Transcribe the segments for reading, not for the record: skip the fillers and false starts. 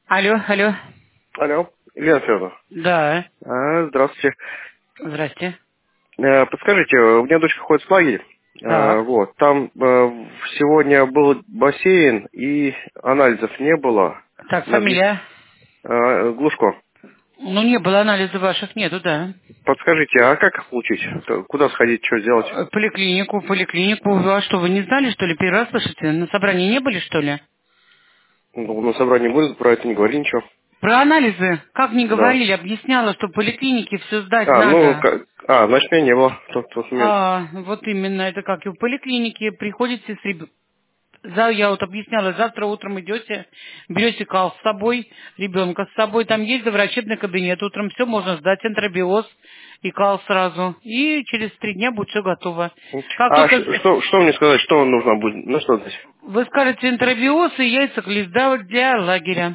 Алло, алло. Алло, Елена Федоровна. Да, Здравствуйте. здрасте. Подскажите, у меня дочка ходит в лагерь. Так. Вот, там сегодня был бассейн и анализов не было. Так, На фамилия? Глушко. Ну, не было, анализа ваших нету, да. Подскажите, а как их получить? Куда сходить, что сделать? Поликлинику. А что, вы не знали, что ли? Первый раз слышите? На собрании не были, что ли? Ну, на собрании будет, про это не говори ничего. Про анализы, как не Да. говорили, объясняла, что в поликлинике все сдать надо. Значит, меня не было в тот момент. Вот именно, это как и в поликлинике. Приходите с ребенком. Я вот объясняла, завтра утром идете, берете кал с собой, ребенка с собой, там есть врачебный кабинет, утром все можно сдать, энтеробиоз и кал сразу. И через 3 дня будет все готово. Как только Что мне сказать, что нужно будет? Ну, что здесь? вы скажете энтеробиоз и яйцеглизда для лагеря.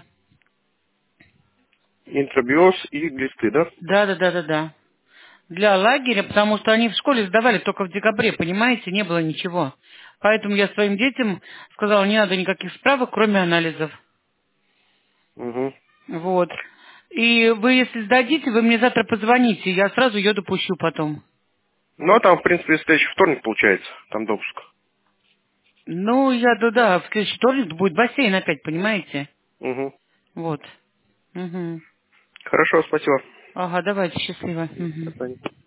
Интробиоз и глисты, да? Да. Для лагеря, потому что они в школе сдавали только в декабре, понимаете, не было ничего. Поэтому я своим детям сказала, не надо никаких справок, кроме анализов. Угу. Вот. И вы, если сдадите, вы мне завтра позвоните, я сразу ее допущу потом. Ну, а там, в принципе, следующий вторник получается, там допуск. Ну, да, в следующий вторник будет бассейн опять, понимаете? Угу. Вот. Угу. Хорошо, спасибо. Ага, давайте, счастливо. До Мгм. свидания.